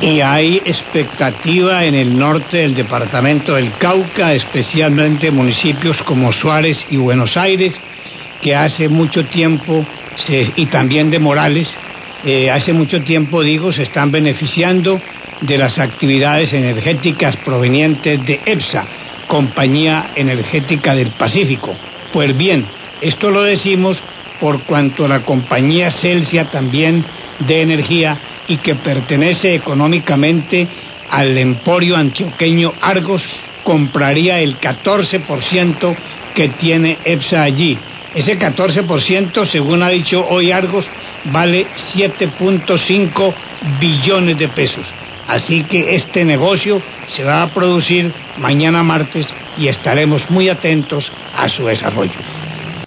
Y hay expectativa en el norte del departamento del Cauca, especialmente municipios como Suárez y Buenos Aires, que hace mucho tiempo, y también de Morales, hace mucho tiempo, se están beneficiando de las actividades energéticas provenientes de EPSA, Compañía Energética del Pacífico. Pues bien, esto lo decimos por cuanto a la compañía Celsia, también de energía, y que pertenece económicamente al emporio antioqueño Argos, compraría el 14% que tiene EPSA allí. Ese 14%, según ha dicho hoy Argos, vale 7.5 billones de pesos. Así que este negocio se va a producir mañana martes y estaremos muy atentos a su desarrollo.